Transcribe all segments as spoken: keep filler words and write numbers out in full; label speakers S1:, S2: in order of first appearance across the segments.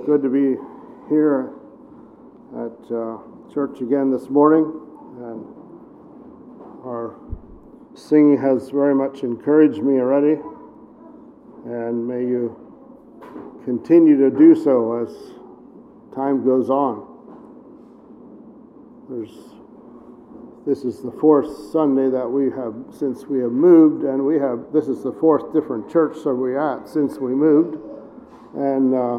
S1: good to be here at uh, church again this morning, and our singing has very much encouraged me already, and may you continue to do so as time goes on. There's, this is the fourth Sunday that we have since we have moved, and we have this is the fourth different church that we're at since we moved, and uh,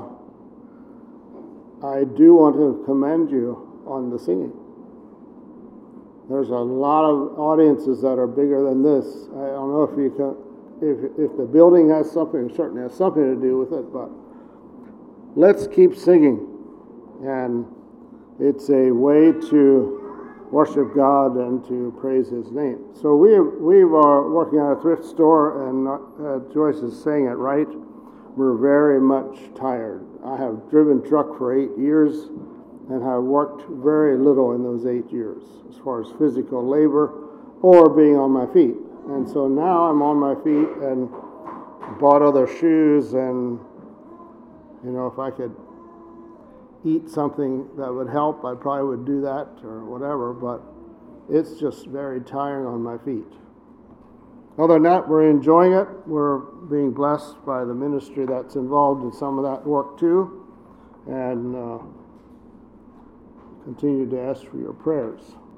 S1: I do want to commend you on the singing. There's a lot of audiences that are bigger than this. I don't know if you can, if if the building has something, it certainly has something to do with it, but let's keep singing. And it's a way to worship God and to praise His name. So we we are working at a thrift store, and uh, Joyce is saying it right. We're very much tired. I have driven truck for eight years and have worked very little in those eight years as far as physical labor or being on my feet. And so now I'm on my feet and bought other shoes, and you know, if I could eat something that would help, I probably would do that or whatever, but it's just very tiring on my feet. Other than that, we're enjoying it. We're being blessed by the ministry that's involved in some of that work too, and uh, continue to ask for your prayers.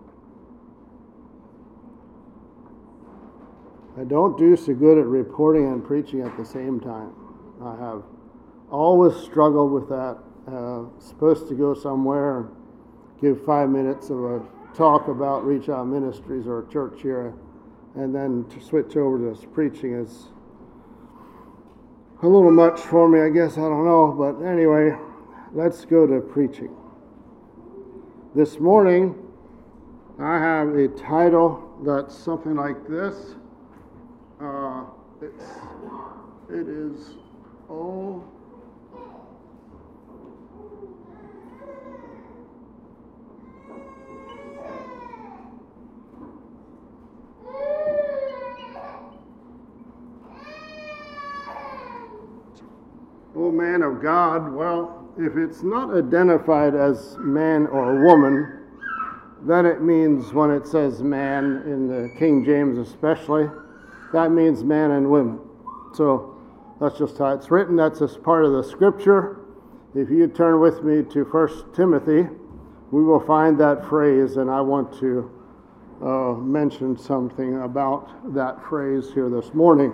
S1: I don't do so good at reporting and preaching at the same time. I have always struggled with that. Uh, supposed to go somewhere and give five minutes of a talk about Reach Out Ministries or a church here, and then to switch over to preaching is a little much for me, I guess. I don't know. But anyway, let's go to preaching. This morning, I have a title that's something like this. Uh, it's, it is, oh, Oh, man of God. Well, if it's not identified as man or woman, then it means, when it says man in the King James especially, that means man and women. So that's just how it's written. That's just part of the scripture. If you turn with me to First Timothy, we will find that phrase, and I want to uh, mention something about that phrase here this morning.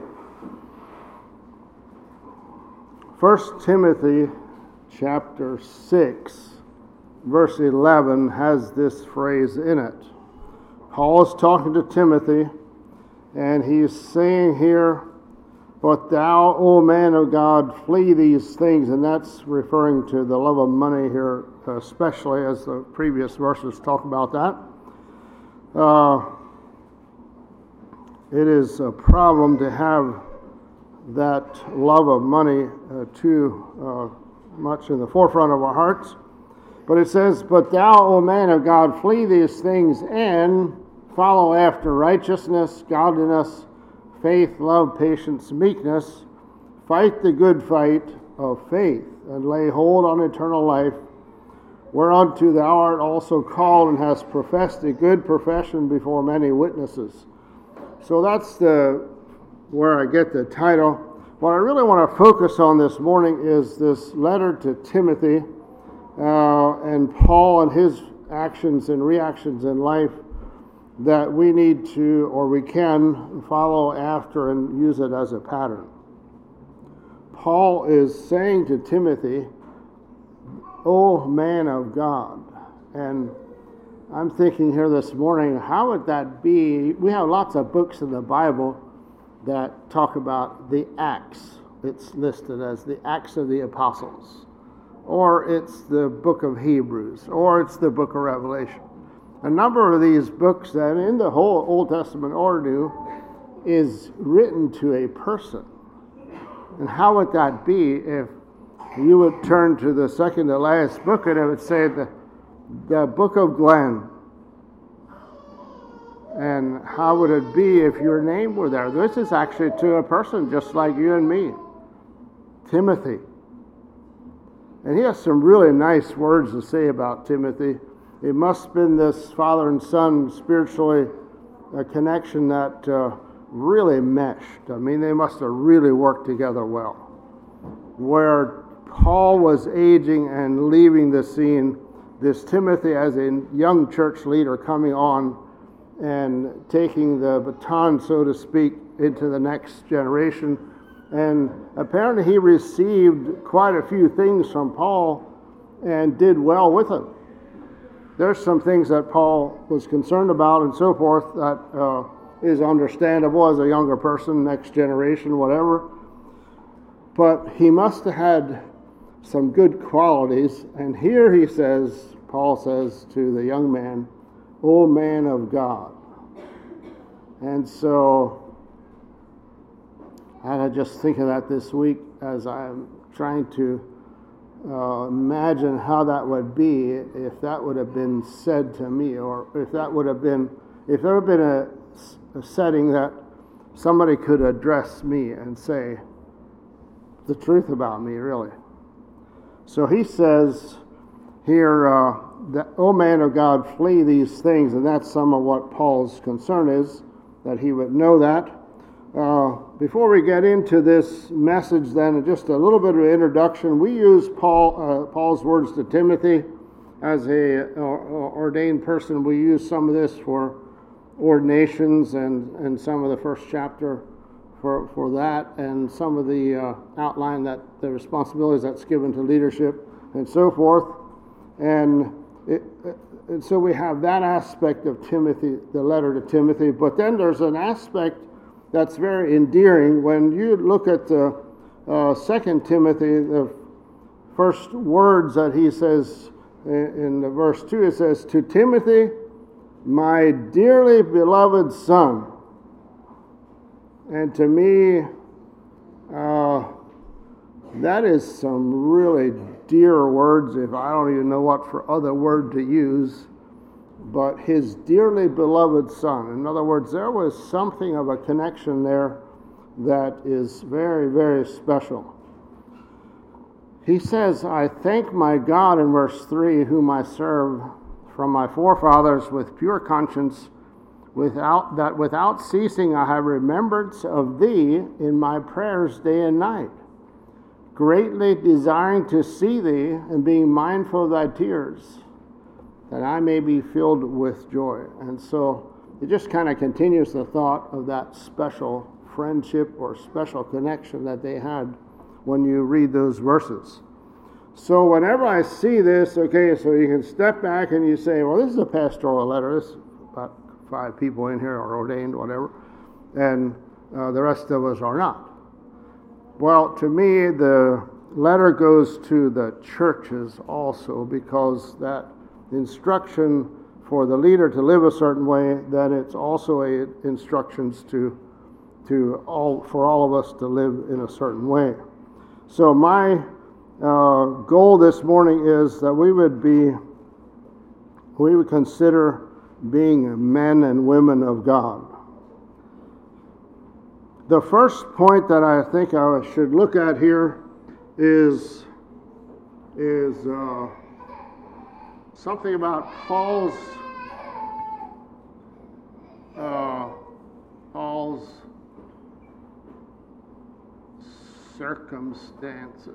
S1: First Timothy chapter six, verse eleven has this phrase in it. Paul is talking to Timothy, and he's saying here, "But thou, O man of God, flee these things," and that's referring to the love of money here, especially as the previous verses talk about that. Uh, it is a problem to have that love of money uh, too uh, much in the forefront of our hearts. But it says, "But thou, O man of God, flee these things and follow after righteousness, godliness, faith, love, patience, meekness. Fight the good fight of faith, and lay hold on eternal life, whereunto thou art also called, and hast professed a good profession before many witnesses." So that's the where I get the title. What I really want to focus on this morning is this letter to Timothy uh, and Paul and his actions and reactions in life that we need to, or we can, follow after and use it as a pattern. Paul is saying to Timothy, "O man of God," and I'm thinking here this morning, how would that be? We have lots of books in the Bible that talk about the Acts. It's listed as the Acts of the Apostles, or it's the book of Hebrews, or it's the book of Revelation. A number of these books that in the whole Old Testament or New is written to a person. And how would that be if you would turn to the second to last book and it would say the, the book of Glenn? And how would it be if your name were there? This is actually to a person just like you and me. Timothy. And he has some really nice words to say about Timothy. It must have been this father and son spiritually a connection that uh, really meshed. I mean, they must have really worked together well. Where Paul was aging and leaving the scene, this Timothy as a young church leader coming on and taking the baton, so to speak, into the next generation. And apparently he received quite a few things from Paul and did well with them. There's some things that Paul was concerned about and so forth that uh, is understandable as a younger person, next generation, whatever. But he must have had some good qualities. And here he says, Paul says to the young man, "O man of God." And so I just think of that this week as I'm trying to uh, imagine how that would be if that would have been said to me, or if that would have been, if there had been a, a setting that somebody could address me and say the truth about me, really. So he says here, uh, that, "O man of God, flee these things," and that's some of what Paul's concern is, that he would know that. Uh, before we get into this message then, just a little bit of introduction. We use Paul uh, Paul's words to Timothy as a uh, ordained person. We use some of this for ordinations and, and some of the first chapter for, for that, and some of the uh, outline that the responsibilities that's given to leadership and so forth. And, it, and so we have that aspect of Timothy, the letter to Timothy. But then there's an aspect that's very endearing. When you look at the uh, Second Timothy, the first words that he says in, in the verse two, it says, "To Timothy, my dearly beloved son." And to me, uh, that is some really dear words, if I don't even know what for other word to use. But his dearly beloved son. In other words, there was something of a connection there that is very, very special. He says, "I thank my God," in verse three, "whom I serve from my forefathers with pure conscience, without that without ceasing I have remembrance of thee in my prayers day and night, greatly desiring to see thee and being mindful of thy tears, that I may be filled with joy." And so it just kind of continues the thought of that special friendship or special connection that they had when you read those verses. So whenever I see this, okay, so you can step back and you say, well, this is a pastoral letter. This is about five people in here are ordained, whatever, and uh, the rest of us are not. Well, to me, the letter goes to the churches also, because that instruction for the leader to live a certain way, then it's also a instructions to to all for all of us to live in a certain way. So my uh, goal this morning is that we would be we would consider being men and women of God. The first point that I think I should look at here is is uh, something about Paul's uh, Paul's circumstances.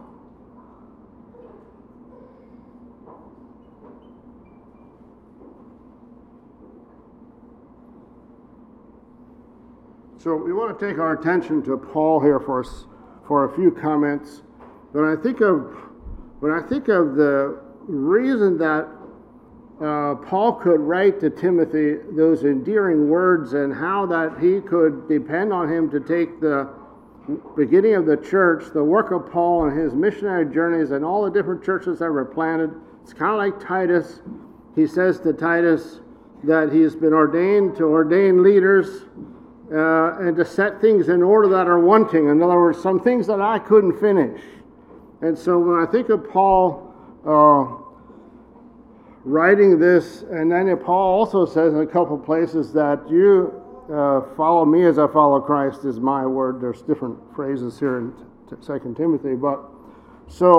S1: So we want to take our attention to Paul here for for a few comments. When I think of when I think of the reason that uh, Paul could write to Timothy those endearing words, and how that he could depend on him to take the beginning of the church, the work of Paul and his missionary journeys and all the different churches that were planted. It's kind of like Titus. He says to Titus that he's been ordained to ordain leaders uh, and to set things in order that are wanting. In other words, some things that I couldn't finish. And so when I think of Paul uh, writing this, and then Paul also says in a couple places that you uh, follow me as I follow Christ is my word. There's different phrases here in Second Timothy, but so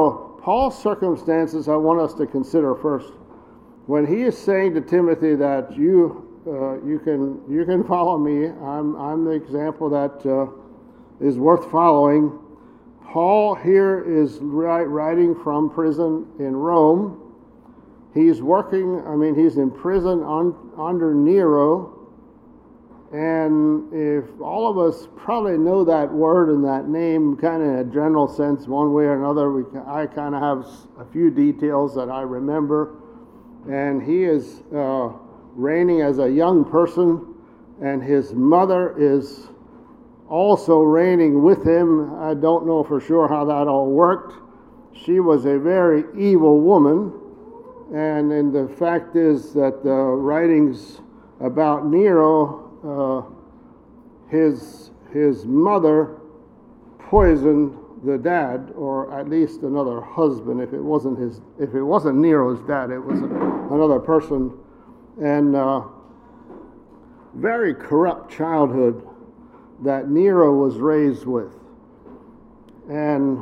S1: Paul's circumstances I want us to consider first. When he is saying to Timothy that you uh, you can you can follow me, I'm I'm the example that uh, is worth following. Paul here is writing from prison in Rome. He's working, I mean, he's in prison on, under Nero. And if all of us probably know that word and that name kind of in a general sense, one way or another, we, I kind of have a few details that I remember. And he is uh, reigning as a young person, and his mother is also reigning with him. I don't know for sure how that all worked. She was a very evil woman, and, and the fact is that the writings about Nero, uh, his his mother poisoned the dad, or at least another husband. If it wasn't his, if it wasn't Nero's dad, it was another person, and uh, very corrupt childhood that Nero was raised with. And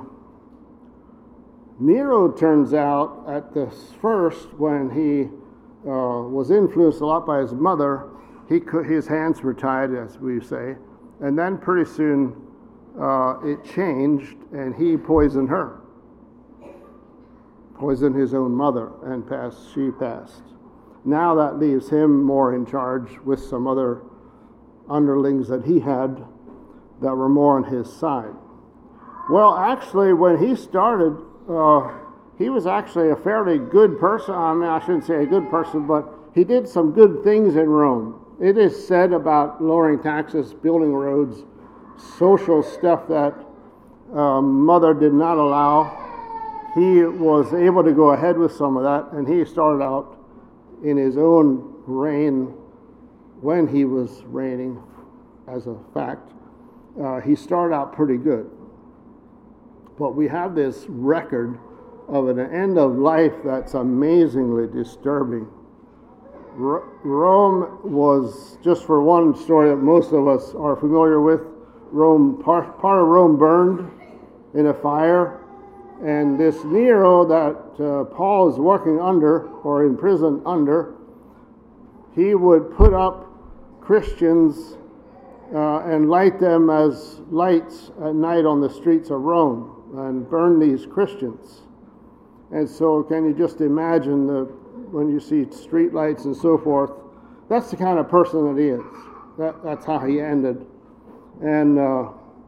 S1: Nero, turns out, at the first, when he uh, was influenced a lot by his mother, he could, his hands were tied, as we say, and then pretty soon uh, it changed, and he poisoned her, poisoned his own mother, and passed. She passed. Now that leaves him more in charge with some other underlings that he had that were more on his side. Well, actually, when he started, uh, he was actually a fairly good person. I mean, I shouldn't say a good person, but he did some good things in Rome. It is said about lowering taxes, building roads, social stuff that uh, Mother did not allow. He was able to go ahead with some of that, and he started out in his own reign, when he was reigning, as a fact, uh, he started out pretty good. But we have this record of an end of life that's amazingly disturbing. R- Rome was, just for one story that most of us are familiar with, Rome, part, part of Rome burned in a fire, and this Nero that uh, Paul is working under, or in prison under, he would put up Christians uh, and light them as lights at night on the streets of Rome, and burn these Christians. And so can you just imagine the, when you see street lights and so forth, that's the kind of person that he is. That, that's how he ended. And uh,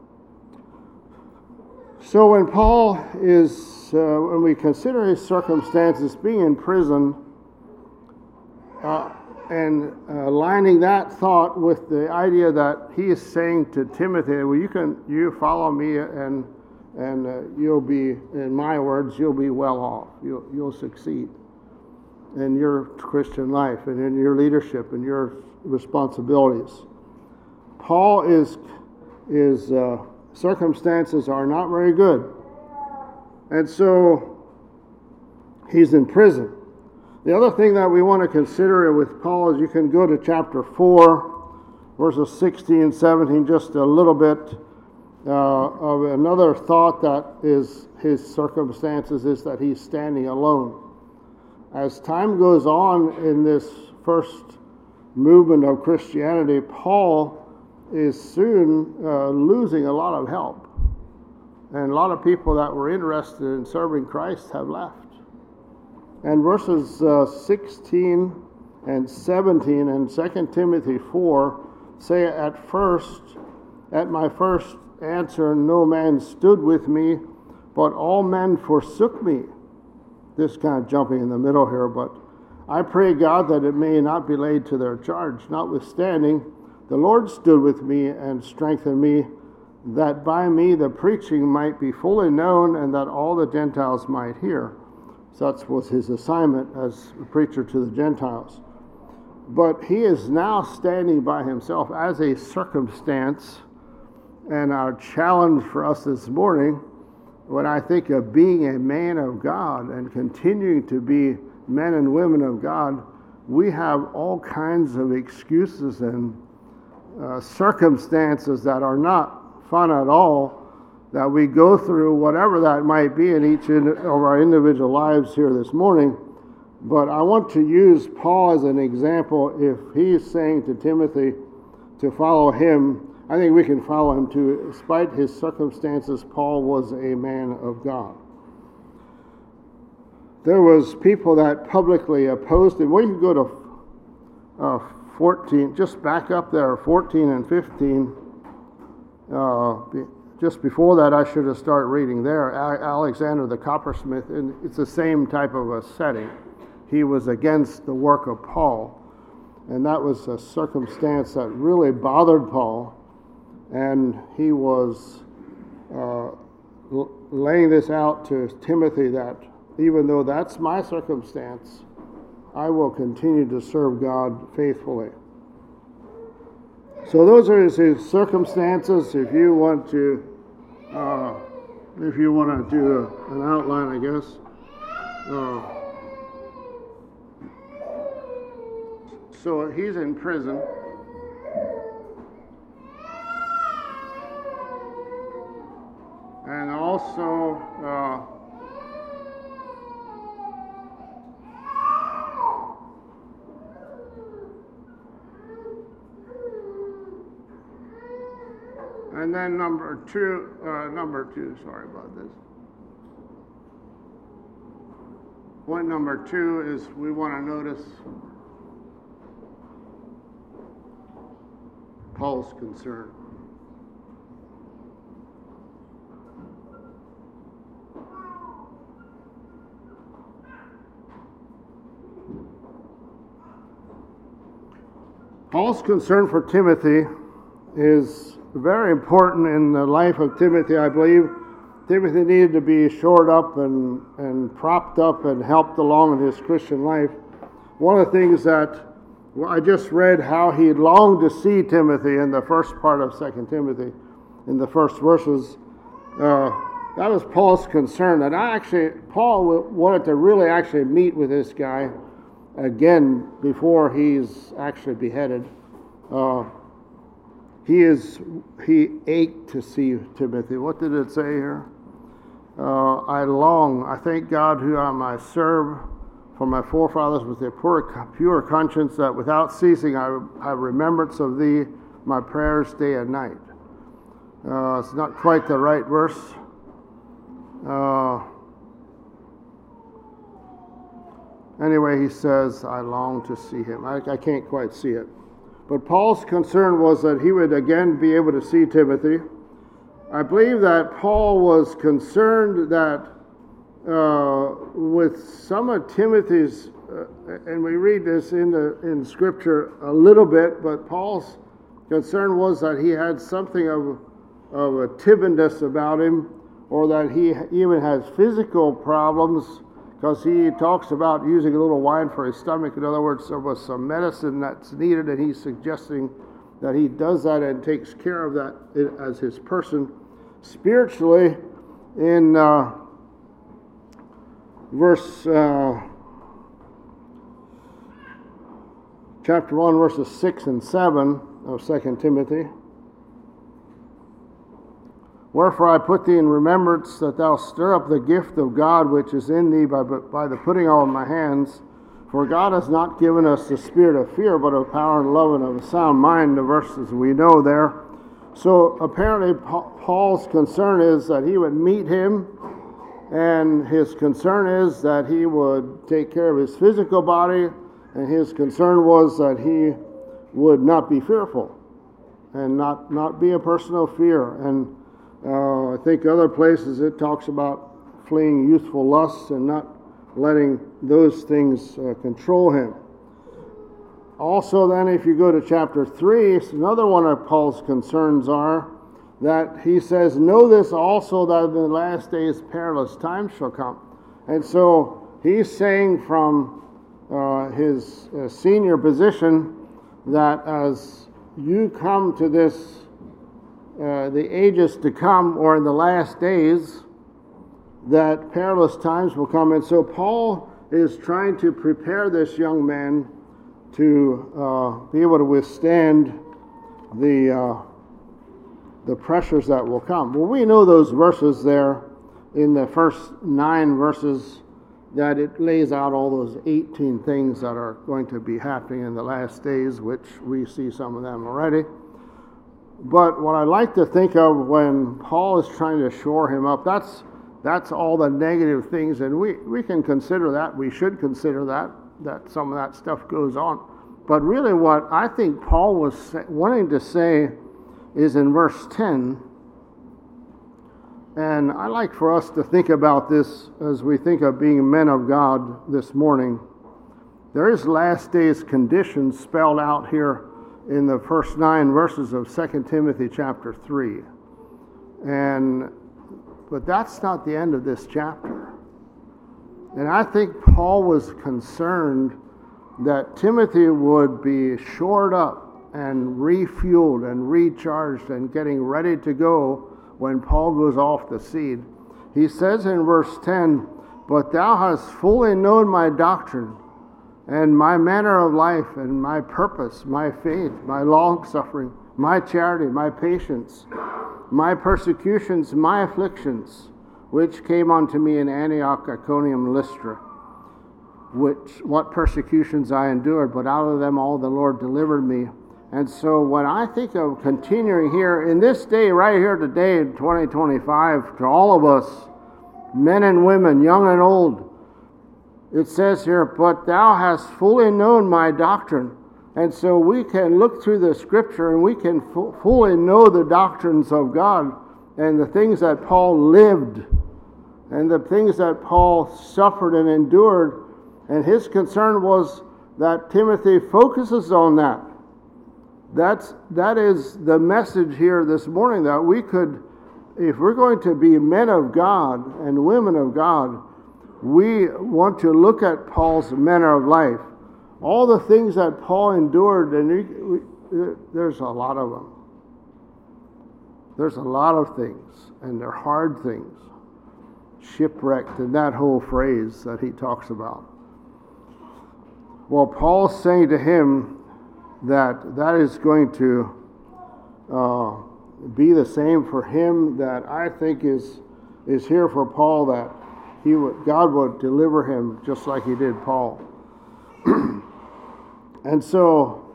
S1: so when Paul is, uh, when we consider his circumstances, being in prison, uh, and uh, aligning that thought with the idea that he is saying to Timothy, well, you can, you follow me, and and uh, you'll be, in my words, you'll be well off. You'll, you'll succeed in your Christian life and in your leadership and your responsibilities. Paul is, is uh, circumstances are not very good. And so he's in prison. The other thing that we want to consider with Paul is, you can go to chapter four, verses sixteen and seventeen, just a little bit uh, of another thought that is his circumstances is that he's standing alone. As time goes on in this first movement of Christianity, Paul is soon uh, losing a lot of help. And a lot of people that were interested in serving Christ have left. And verses uh, sixteen and seventeen in Second Timothy four say, at first, at my first answer, no man stood with me, but all men forsook me. This kind of jumping in the middle here, but I pray God that it may not be laid to their charge. Notwithstanding, the Lord stood with me and strengthened me, that by me the preaching might be fully known, and that all the Gentiles might hear. Such was his assignment as a preacher to the Gentiles. But he is now standing by himself as a circumstance, and our challenge for us this morning, when I think of being a man of God and continuing to be men and women of God, we have all kinds of excuses and uh, circumstances that are not fun at all, that we go through, whatever that might be in each of our individual lives here this morning. But I want to use Paul as an example. If he's saying to Timothy to follow him, I think we can follow him too. Despite his circumstances, Paul was a man of God. There was people that publicly opposed him. Well, you can go to uh, fourteen, just back up there, fourteen and fifteen. Uh, just before that, I should have started reading there. Alexander the coppersmith, and it's the same type of a setting. He was against the work of Paul, and that was a circumstance that really bothered Paul, and he was uh, l- laying this out to Timothy that even though that's my circumstance, I will continue to serve God faithfully. So those are his, his circumstances. If you want to, uh, if you want to do a, an outline, I guess. Uh, so he's in prison. And also, uh, and then number two, uh, number two, sorry about this. Point number two is we want to notice Paul's concern. Paul's concern for Timothy is very important in the life of Timothy. I believe Timothy needed to be shored up and, and propped up and helped along in his Christian life. One of the things that well, I just read how he longed to see Timothy in the first part of Second Timothy, in the first verses. Uh, that was Paul's concern. And I actually, Paul wanted to really actually meet with this guy again before he's actually beheaded. Uh, He is, he ached to see Timothy. What did it say here? Uh, I long, I thank God who I might serve for my forefathers with a pure, pure conscience, that without ceasing I have remembrance of thee, my prayers day and night. Uh, it's not quite the right verse. Uh, anyway, he says, I long to see him. I, I can't quite see it. But Paul's concern was that he would again be able to see Timothy. I believe that Paul was concerned that uh, with some of Timothy's, uh, and we read this in the in Scripture a little bit, but Paul's concern was that he had something of, of a timidness about him, or that he even has physical problems, because he talks about using a little wine for his stomach. In other words, there was some medicine that's needed, and he's suggesting that he does that and takes care of that as his person. Spiritually, in uh, verse uh, chapter one, verses six and seven of Second Timothy, wherefore I put thee in remembrance that thou stir up the gift of God which is in thee by, by the putting on of my hands. For God has not given us the spirit of fear, but of power and love and of a sound mind, the verses we know there. So apparently Paul's concern is that he would meet him, and his concern is that he would take care of his physical body, and his concern was that he would not be fearful and not, not be a person of fear. And Uh, I think other places it talks about fleeing youthful lusts and not letting those things uh, control him. Also then, if you go to chapter three, another one of Paul's concerns are that he says, know this also, that in the last days perilous times shall come. And so he's saying from uh, his uh, senior position that as you come to this Uh, the ages to come, or in the last days, that perilous times will come. And so Paul is trying to prepare this young man to uh, be able to withstand the uh, the pressures that will come. Well, we know those verses there in the first nine verses, that it lays out all those eighteen things that are going to be happening in the last days, which we see some of them already. But what I like to think of when Paul is trying to shore him up, that's that's all the negative things, and we, we can consider that, we should consider that, that some of that stuff goes on. But really what I think Paul was wanting to say is in verse ten, and I like for us to think about this as we think of being men of God this morning. There is last days conditions spelled out here in the first nine verses of Second Timothy chapter three. And but that's not the end of this chapter. And I think Paul was concerned that Timothy would be shored up and refueled and recharged and getting ready to go when Paul goes off the scene. He says in verse ten, "But thou hast fully known my doctrine, and my manner of life, and my purpose, my faith, my long-suffering, my charity, my patience, my persecutions, my afflictions, which came unto me in Antioch, Iconium, Lystra, which what persecutions I endured, but out of them all the Lord delivered me." And so when I think of continuing here, in this day, right here today in twenty twenty-five, to all of us, men and women, young and old, it says here, "But thou hast fully known my doctrine." And so we can look through the scripture and we can fu- fully know the doctrines of God and the things that Paul lived and the things that Paul suffered and endured. And his concern was that Timothy focuses on that. That's, that is the message here this morning, that we could, if we're going to be men of God and women of God, we want to look at Paul's manner of life. All the things that Paul endured, and we, we, there's a lot of them. There's a lot of things, and they're hard things. Shipwrecked, and that whole phrase that he talks about. Well, Paul's saying to him that that is going to uh, be the same for him, that I think is is here for Paul, that he would, God would deliver him just like he did Paul. And so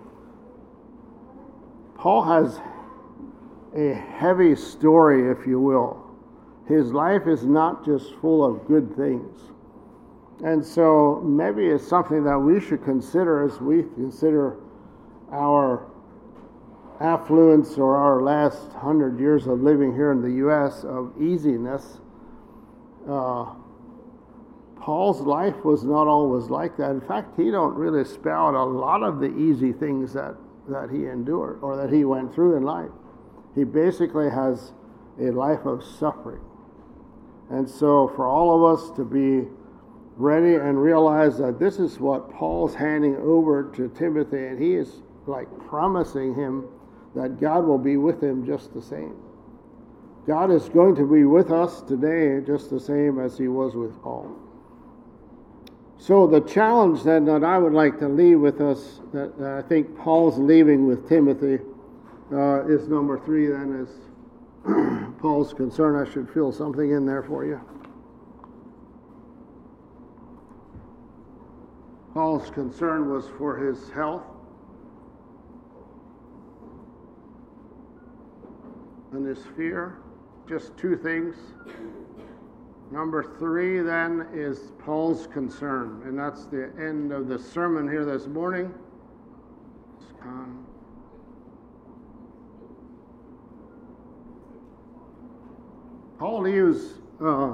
S1: Paul has a heavy story, if you will. His life is not just full of good things. And so maybe it's something that we should consider as we consider our affluence or our last hundred years of living here in the U S of easiness. Uh, Paul's life was not always like that. In fact, he don't really spell out a lot of the easy things that, that he endured or that he went through in life. He basically has a life of suffering. And so for all of us to be ready and realize that this is what Paul's handing over to Timothy, and he is like promising him that God will be with him just the same. God is going to be with us today just the same as he was with Paul. So the challenge then that I would like to leave with us, that I think Paul's leaving with Timothy, uh, is number three then, is Paul's concern. I should fill something in there for you. Paul's concern was for his health and his fear. Just two things. Number three, then, is Paul's concern, and that's the end of the sermon here this morning. Paul leaves uh,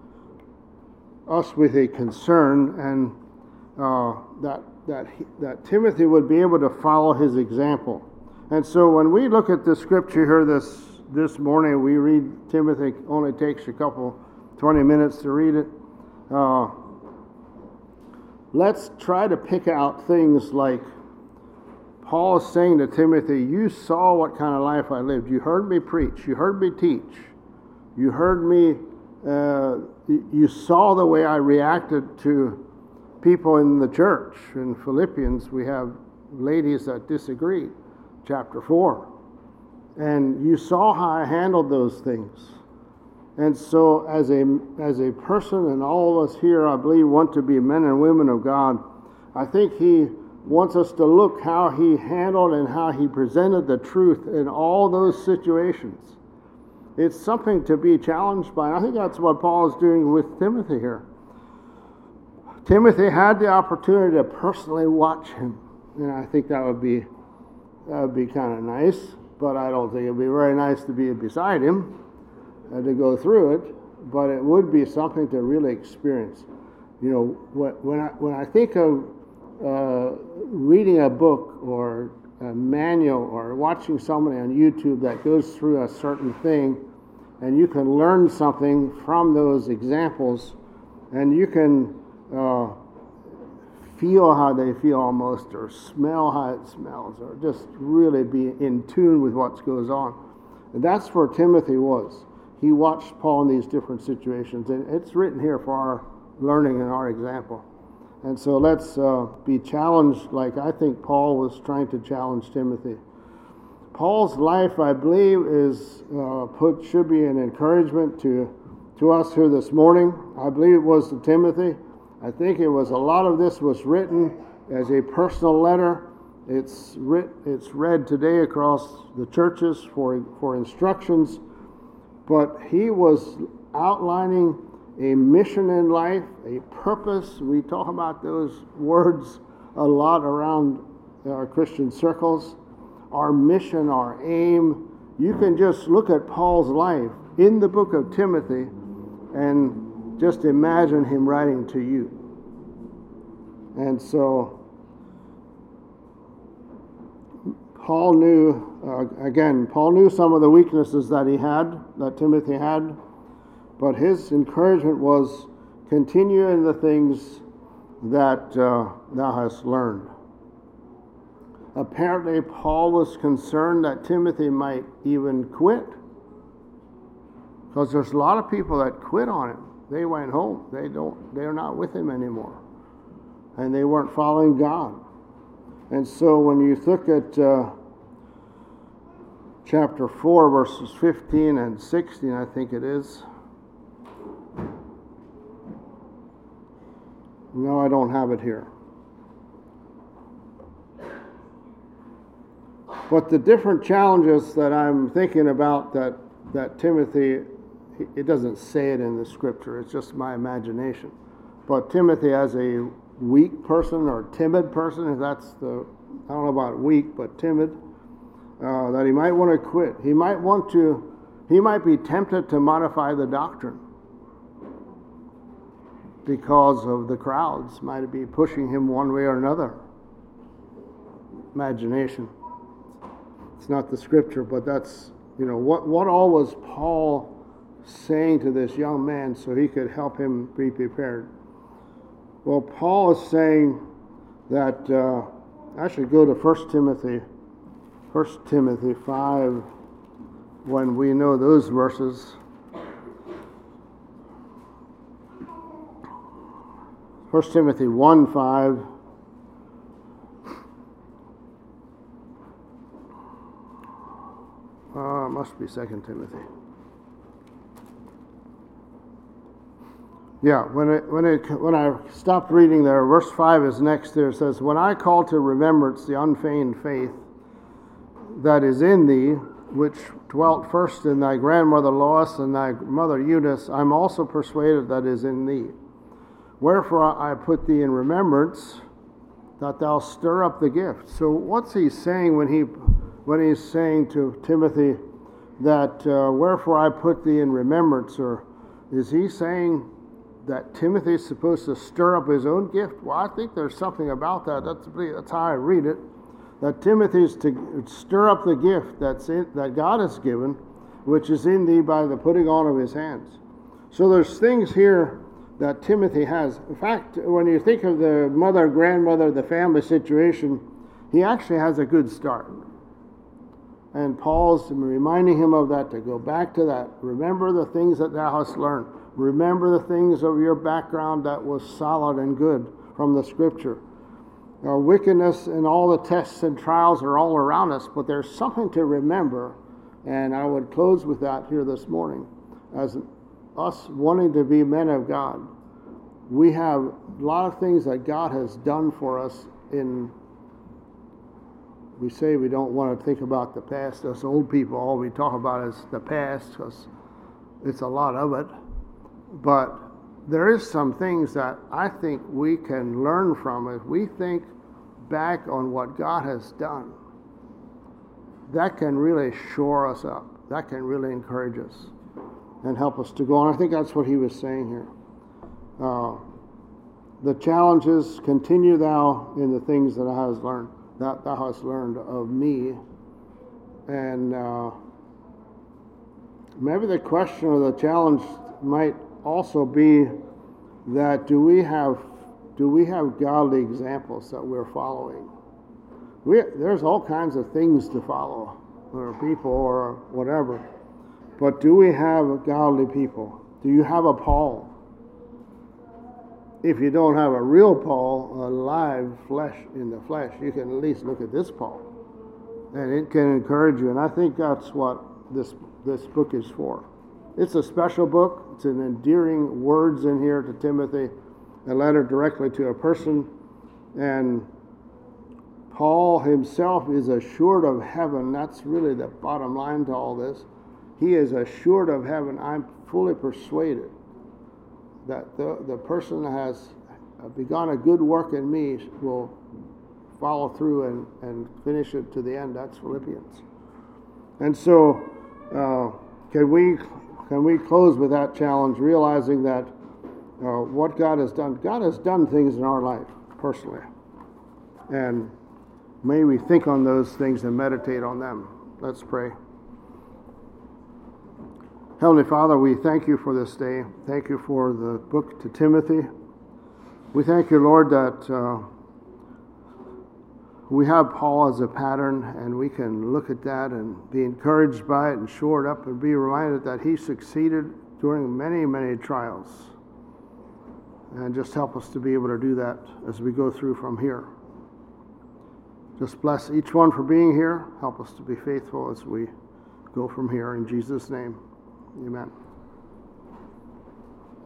S1: us with a concern, and uh, that that he, that Timothy would be able to follow his example. And so, when we look at the scripture here this this morning, we read Timothy. Only takes a couple. twenty minutes to read it. Uh, let's try to pick out things like Paul is saying to Timothy, you saw what kind of life I lived. You heard me preach. You heard me teach. You heard me, uh, you saw the way I reacted to people in the church. In Philippians, we have ladies that disagree, chapter four. And you saw how I handled those things. And so as a, as a person, and all of us here, I believe, want to be men and women of God, I think he wants us to look how he handled and how he presented the truth in all those situations. It's something to be challenged by. And I think that's what Paul is doing with Timothy here. Timothy had the opportunity to personally watch him. And I think that would be that would be kind of nice, but I don't think it would be very nice to be beside him and to go through it. But it would be something to really experience. You know, when I when I think of uh, reading a book or a manual or watching somebody on YouTube that goes through a certain thing, and you can learn something from those examples, and you can uh, feel how they feel almost, or smell how it smells, or just really be in tune with what goes on. And that's where Timothy was. He watched Paul in these different situations, and it's written here for our learning and our example. And so let's uh, be challenged like I think Paul was trying to challenge Timothy. Paul's life, I believe, is uh, put should be an encouragement to to us here this morning. I believe it was to Timothy. I think it was a lot of this was written as a personal letter. It's writ, it's read today across the churches for for instructions. But he was outlining a mission in life, a purpose. We talk about those words a lot around our Christian circles. Our mission, our aim. You can just look at Paul's life in the book of Timothy and just imagine him writing to you. And so Paul knew, uh, again, Paul knew some of the weaknesses that he had, that Timothy had. But his encouragement was, continue in the things that uh, thou hast learned. Apparently, Paul was concerned that Timothy might even quit. Because there's a lot of people that quit on him. They went home. They don't, they're not with him anymore. And they weren't following God. And so when you look at uh, chapter four, verses fifteen and sixteen, I think it is. No, I don't have it here. But the different challenges that I'm thinking about that, that Timothy, it doesn't say it in the scripture, it's just my imagination. But Timothy as a weak person or timid person, if that's the, I don't know about weak, but timid, uh, that he might want to quit. He might want to, he might be tempted to modify the doctrine because of the crowds might be pushing him one way or another. Imagination. It's not the scripture, but that's, you know, what, what all was Paul saying to this young man so he could help him be prepared? Well, Paul is saying that, uh, I should go to First Timothy, First Timothy five, when we know those verses. First Timothy one five. Uh, must be Second Timothy. Yeah, when it when it when I stopped reading there, verse five is next there. It says, "When I call to remembrance the unfeigned faith that is in thee, which dwelt first in thy grandmother Lois and thy mother Eunice, I'm also persuaded that is in thee. Wherefore I put thee in remembrance, that thou stir up the gift." So what's he saying when he when he's saying to Timothy that uh, wherefore I put thee in remembrance? Or is he saying that Timothy is supposed to stir up his own gift? Well, I think there's something about that. That's, that's how I read it. That Timothy is to stir up the gift that's in, that God has given, which is in thee by the putting on of his hands. So there's things here that Timothy has. In fact, when you think of the mother, grandmother, the family situation, he actually has a good start. And Paul's reminding him of that, to go back to that. Remember the things that thou hast learned. Remember the things of your background that was solid and good from the scripture. Our wickedness and all the tests and trials are all around us, but there's something to remember And I would close with that here this morning. As us wanting to be men of God, we have a lot of things that God has done for us in, we say we don't want to think about the past. Us old people, all we talk about is the past because it's a lot of it. But there is some things that I think we can learn from if we think back on what God has done. That can really shore us up. That can really encourage us and help us to go on. I think that's what he was saying here. Uh, the challenge is, continue thou in the things that thou hast learned, that thou hast learned of me. And uh, maybe the question or the challenge might also be that do we have do we have godly examples that we're following? We, there's all kinds of things to follow, or people, or whatever. But do we have godly people? Do you have a Paul? If you don't have a real Paul, a live flesh in the flesh, you can at least look at this Paul, and it can encourage you. And I think that's what this this book is for. It's a special book. It's an endearing words in here to Timothy, a letter directly to a person, and Paul himself is assured of heaven. That's really the bottom line to all this. He is assured of heaven. I'm fully persuaded that the, the person that has begun a good work in me will follow through and, and finish it to the end. That's Philippians. And so uh, can we can we close with that challenge, realizing that uh, what God has done, God has done things in our life personally. And may we think on those things and meditate on them. Let's pray. Heavenly Father, we thank you for this day. Thank you for the book to Timothy. We thank you, Lord, that uh, we have Paul as a pattern, and we can look at that and be encouraged by it and shore it up and be reminded that he succeeded during many, many trials. And just help us to be able to do that as we go through from here. Just bless each one for being here. Help us to be faithful as we go from here. In Jesus' name, amen.